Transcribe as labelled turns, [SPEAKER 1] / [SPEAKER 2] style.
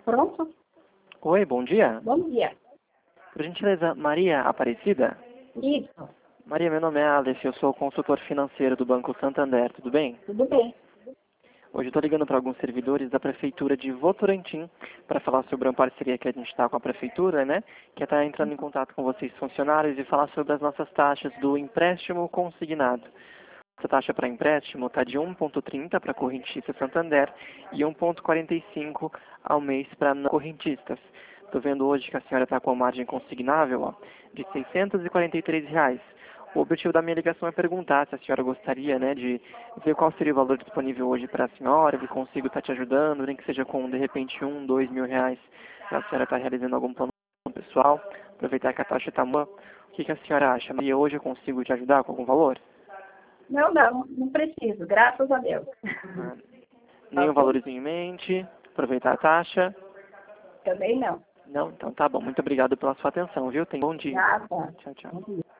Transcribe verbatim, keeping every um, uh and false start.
[SPEAKER 1] Pronto?
[SPEAKER 2] Oi, bom dia.
[SPEAKER 1] Bom dia.
[SPEAKER 2] Por gentileza, Maria Aparecida?
[SPEAKER 1] Isso,
[SPEAKER 2] Maria, meu nome é Aleph, eu sou consultor financeiro do Banco Santander, tudo bem?
[SPEAKER 1] tudo bem.
[SPEAKER 2] Hoje estou ligando para alguns servidores da Prefeitura de Votorantim para falar sobre uma parceria que a gente está com a Prefeitura, né? Que é estar entrando em contato com vocês, funcionários, e falar sobre as nossas taxas do empréstimo consignado. Essa taxa para empréstimo está de um vírgula trinta para correntistas Santander e um vírgula quarenta e cinco ao mês para não correntistas. Estou vendo hoje que a senhora está com a margem consignável ó, de seiscentos e quarenta e três reais. O objetivo da minha ligação é perguntar se a senhora gostaria, né, de ver qual seria o valor disponível hoje para a senhora, que consigo estar te ajudando, nem que seja com, de repente, um, dois mil reais, para a senhora estar realizando algum plano pessoal, aproveitar que a taxa está boa. O que, que a senhora acha? E hoje eu consigo te ajudar com algum valor?
[SPEAKER 1] Não, não, não preciso, graças a Deus.
[SPEAKER 2] Ah, nenhum valorzinho em mente, aproveitar a taxa?
[SPEAKER 1] Também não.
[SPEAKER 2] Não? Então tá bom. Muito obrigado pela sua atenção, viu? Tenha um bom dia.
[SPEAKER 1] Nada.
[SPEAKER 2] Tchau, tchau.
[SPEAKER 1] Bom dia.